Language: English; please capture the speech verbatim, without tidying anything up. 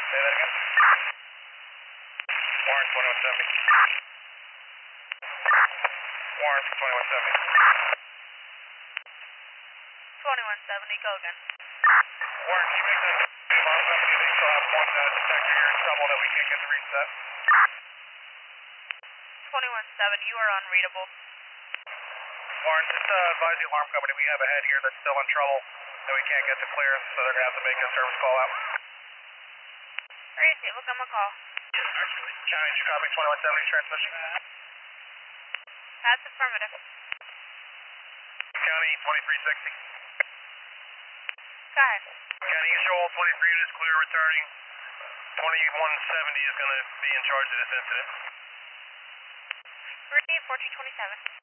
Say that again. Warren, twenty-one seventy. Warren, twenty-one seventy. twenty-one seventy, go again. Warren, can you make that alarm company? They still have one uh, detector here in trouble that we can't get to reset. twenty-one seven, you are unreadable. Warren, just uh, advise the alarm company we have a head here that's still in trouble that we can't get to clearance, so they're going to have to make a service call out. Crazy, look, I'm a call. County, did you copy twenty-one seventy transmission? That's affirmative. County, twenty-three sixty. Go ahead. County, you show all twenty-three units clear returning. twenty-one seventy is going to be in charge of this incident. Repeat fourteen twenty-seven.